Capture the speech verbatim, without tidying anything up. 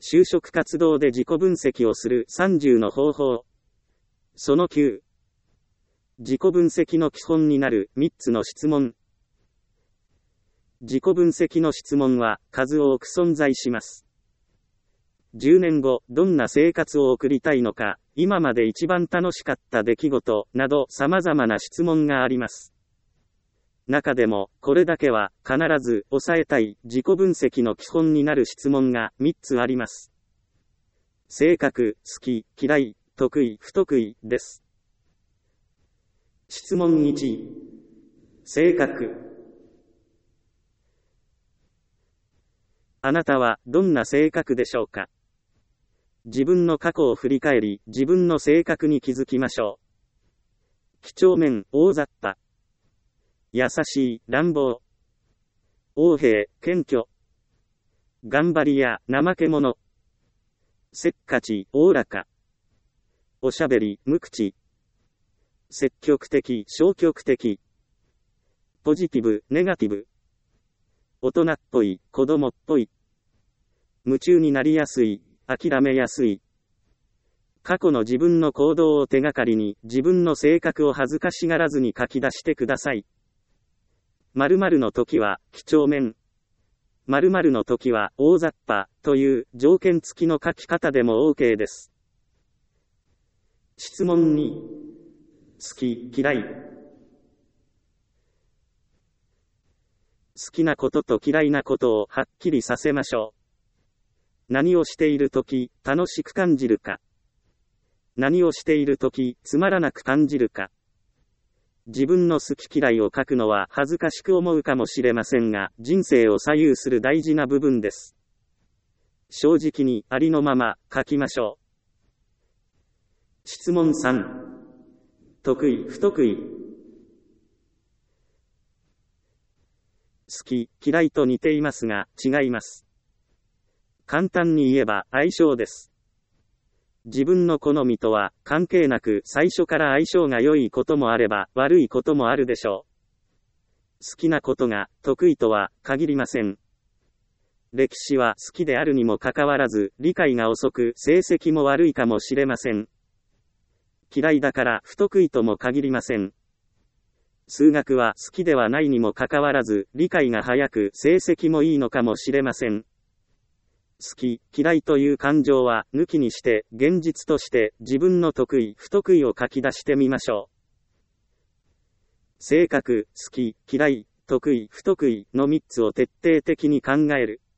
就職活動で自己分析をするさんじゅうの方法。そのきゅう。自己分析の基本になるみっつの質問。自己分析の質問は数多く存在します。じゅうねんご、どんな生活を送りたいのか、今まで一番楽しかった出来事など様々な質問があります。中でも、これだけは必ず押さえたい自己分析の基本になる質問がみっつあります。性格、好き、嫌い、得意、不得意です。質問いち。性格。あなたはどんな性格でしょうか？自分の過去を振り返り、自分の性格に気づきましょう。几帳面、大雑把。優しい、乱暴。横柄、謙虚。頑張り屋、怠け者。せっかち、おおらか。おしゃべり、無口。積極的、消極的。ポジティブ、ネガティブ。大人っぽい、子供っぽい。夢中になりやすい、諦めやすい。過去の自分の行動を手がかりに、自分の性格を恥ずかしがらずに書き出してください。〇〇の時は、几帳面。〇〇の時は、大雑把、という条件付きの書き方でも OK です。質問に。好き、嫌い。好きなことと嫌いなことをはっきりさせましょう。何をしているとき、楽しく感じるか。何をしているとき、つまらなく感じるか。自分の好き嫌いを書くのは恥ずかしく思うかもしれませんが、人生を左右する大事な部分です。正直にありのまま書きましょう。質問さん。得意、不得意。好き、嫌いと似ていますが、違います。簡単に言えば、相性です。自分の好みとは、関係なく最初から相性が良いこともあれば、悪いこともあるでしょう。好きなことが、得意とは、限りません。歴史は好きであるにもかかわらず、理解が遅く、成績も悪いかもしれません。嫌いだから、不得意とも限りません。数学は好きではないにもかかわらず、理解が早く、成績もいいのかもしれません。好き、嫌いという感情は、抜きにして、現実として、自分の得意、不得意を書き出してみましょう。性格、好き、嫌い、得意、不得意のみっつを徹底的に考える。